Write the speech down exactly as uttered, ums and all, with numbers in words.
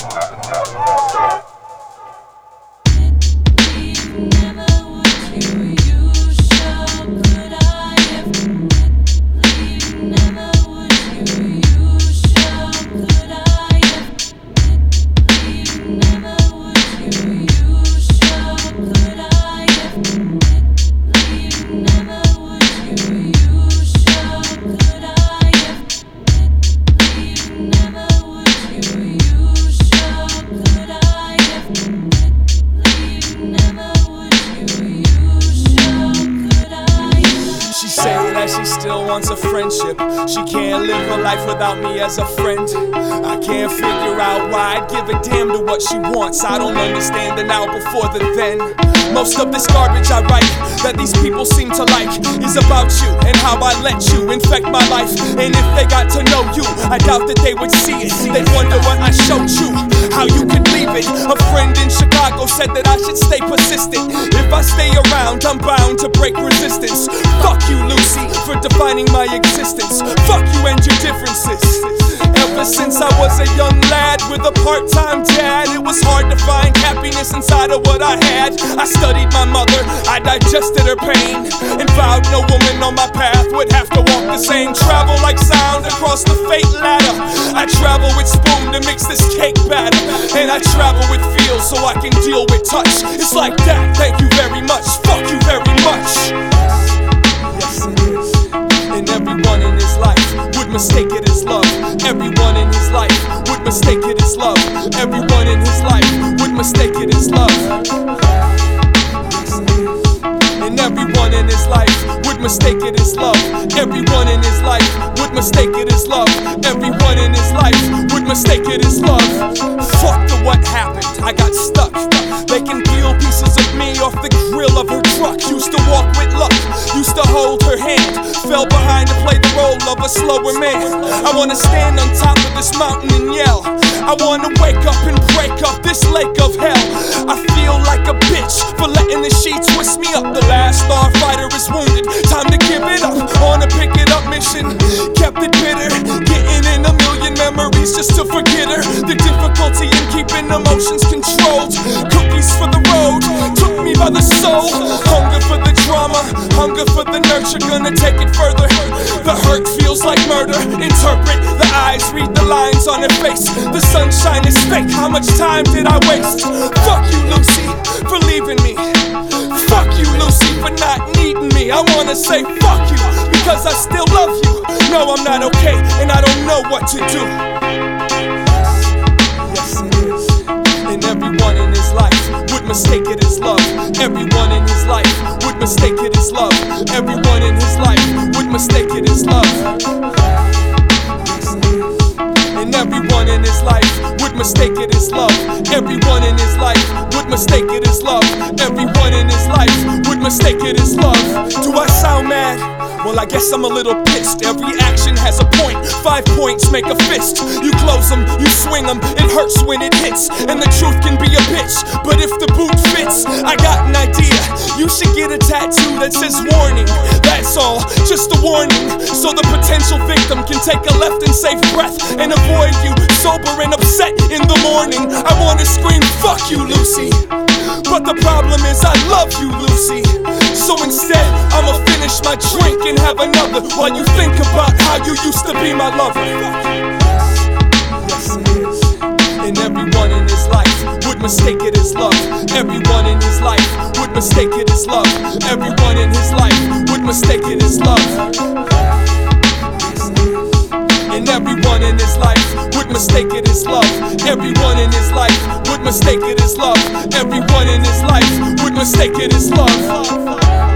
She still wants a friendship. She can't live her life without me as a friend. I can't figure out why I'd give a damn to what she wants. I don't understand the now before the then. Most of this garbage I write that these people seem to like is about you and how I let you infect my life. And if they got to know you, I doubt that they would see it. They'd wonder what I showed you, how you could leave it. A friend in Chicago said that I should stay persistent. If I stay around, I'm bound to break resistance. Fuck you, Lucy, for defining my existence. Fuck you and your differences. Ever since I was a young lad with a part-time dad, it was hard to find happiness inside of what I had. I studied my mother, I digested her pain, and vowed no woman on my path would have to walk the same. Travel like sound across the fate ladder. I travel with spoon to mix this cake batter, and I travel with feel so I can deal with touch. It's like that, thank you very much, fuck you very much. Yes it is. And everyone in his life would mistake it as love. Everyone in his life would mistake it as love. Everyone in his life would mistake it as love. And everyone in his life would mistake it as love. Everyone in his life would mistake it as love. Everyone in his life would mistake it as love. Fuck the what happened, I got stuck. They can peel pieces of me off the grill of her truck. Used to walk with luck, used to hold her hand. Fell behind to play the role of a slower man. I wanna stand on top of this mountain and yell. I wanna wake up and break up this lake of hell. I feel like a bitch for letting the sheets twist me up. The last starfighter is wounded, time to give it up. On a pick it up mission, kept it bitter. Getting in a million memories just to forget her. The difficulty in keeping emotions controlled. Cookies for the road, took me by the soul. Hunger for the drama, hunger for the nurture. Gonna take it further. The hurt feels like murder. Interpret the eyes, read the lines on her face. The sunshine is fake, how much time did I waste? Fuck you, Lucy, for leaving me. Fuck you, Lucy, for not needing me. I wanna say fuck you, because I still love you. No, I'm not okay, and I don't know what to do. Yes, it is. And everyone in his life would mistake it as love. Everyone in his life would mistake it as love. Everyone in his life would mistake it as love. And everyone in his life would mistake it as love. Everyone in his life would mistake it as love. Everyone in his life would mistake it as love. Do I sound mad? Well, I guess I'm a little pissed. Every action has a point. Five points make a fist. You close them, you swing them. It hurts when it hits. And the truth can be a bitch, but if the boot fits, I got an idea. You should get a tattoo that says warning. That's all, just a warning, so the potential victim can take a left and safe breath and avoid you sober and upset in the morning. I wanna scream, fuck you, Lucy, but the problem is I love you, Lucy. So instead, I'ma finish my drink and have another while you think about how you used to be my lover. Yes, it is. And everyone in his life would mistake it as love. Everyone in his life would mistake it as love. Everyone in his life would mistake it as love. And everyone in his life would mistake it as love. Everyone in his life would mistake it as love. Everyone in his life would mistake it as love.